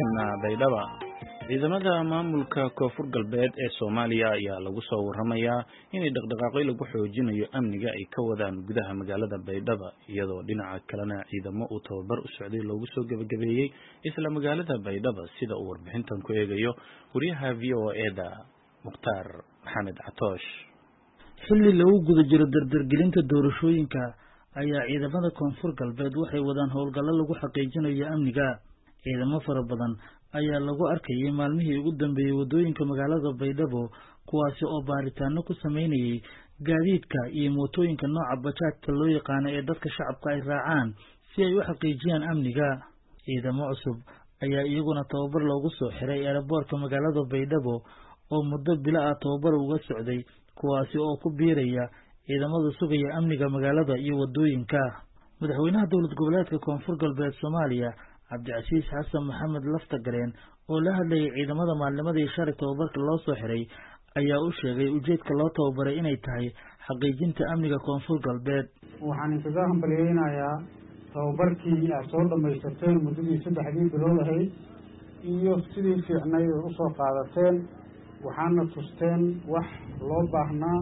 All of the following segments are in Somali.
markana baydhaba ciidamada maamulka koonfur galbeed ee Soomaaliya ayaa lagu soo waramayaa in dhaqdhaqaaqyo lagu xoojinayo amniga ay ka wadaan gudaha magaalada Baydhaba iyadoo dhinaca kalena ciidamo uu tababar u socday loogu soo gabagabeeyay isla magaalada Baydhaba sida uu warbixintan ku eegayo wariyaha VOA-da Mukhtaar Maxamed Catoosh. xilli lagu guda jiro dardargelinta doorashooyinka ayaa ciidamada koonfur galbeed waxay wadaan howlgallo lagu xaqiijinayo amniga. ciidamo fara badan ayaa lagu arkayay maalmihii ugu dambeeyay wadooyinka magaalada Baydhabo kuwaasi oo baaritaano ku sameynayay gaadiidka iyo mootooyinka nooca bajaajka loo yaqaan ee dadka shacabka ay raacaan si ay u xaqiijiyaan amniga. ciidamo cusub ayaa iyaguna tababar loogu soo xiray airportka magaalada Baydhabo oo muddo bilo ah tababar uga socday kuwaasi oo ku biiraya ciidamada sugaya amniga magaalada iyo wadooyinka. madaxweynaha dowlad goboleedka koonfur galbeed Soomaaliya Cabdicasiis Xasan Maxamed Laftagareen oo la hadlayay ciidamada maalnimadii shalay tababarka loo soo xiray ayaa u sheegay ujeedka loo tababaray inay tahay xaqiijinta amniga koonfur galbeed. waxaan inkaga hambalyeeynayaa tababarkii aad soo dhamaysateen muddadii 3 bilood ahayd iyo sidii fiicnay oo u soo qaadateen waxaana tusteen wax loo baahnaa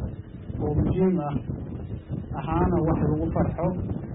oo muhiim ah ahaana wax lagu farxo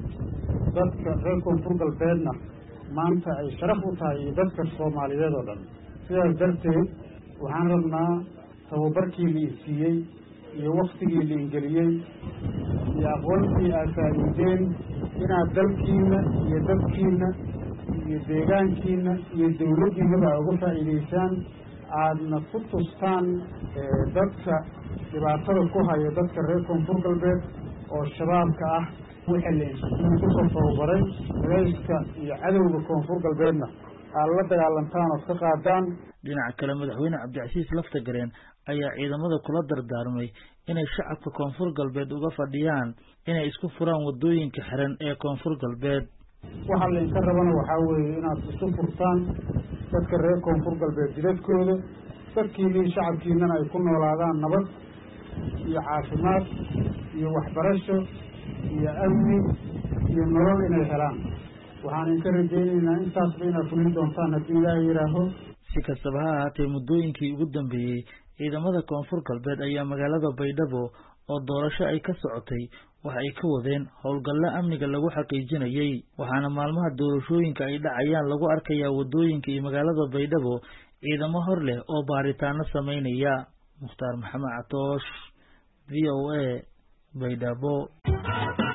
dadka reer koonfur galbeedna maanta ay sharaf u tahay iyo dadka Soomaaliyeed oo dhan. sidaas darteed waxaan rabnaa tababarkii la siiyey iyo waqtigii la ingeliyey iyo aqoontii aad faa'iideen inaad dalkiina iyo dadkiina iyo deegaankiina iyo dawladdiinaba uga faa'iidaysaan aadna ku tustaan dadka dhibaatada ku haya dadka reer koonfur galbeed oo shabaabka ah wixii ku soo tababaray rayska iyo cadowga koonfur galbeedna aad la dagaalantaan oo ka qaadaan. dhinaca kale madaxweyne Cabdicasiis Laftagareen ayaa ciidamada kula dardaarmay inay shacabka koonfur galbeed uga fadhiyaan inay isku furaan wadooyinka xiran ee koonfur galbeed. waxa la inka rabana waxaa weeye inaad isku furtaan dadka reer koonfur galbeed jidadkooda dadkiina shacabkiinana ay ku noolaadaan nabad iyo caafimaad iyo waxbarasho iyo amni iyo nolol inay helaan. waxaan inka rajaynaynaa intaasba inaad fulin doontaan haddii Ilaahay yiraaho. si kastaba ha ahaatee muddooyinkii ugu dambeeyey ciidamada koonfur galbeed ayaa magaalada Baydhabo oo doorasho ay ka socotay waxa ay ka wadeen howlgallo amniga lagu xaqiijinayay waxaana maalmaha doorashooyinka ay dhacayaan lagu arkayaa wadooyinka iyo magaalada Baydhabo ciidamo hor leh oo baaritaano sameynaya. Mukhtaar Maxamed Catoosh VOA Baydhabo.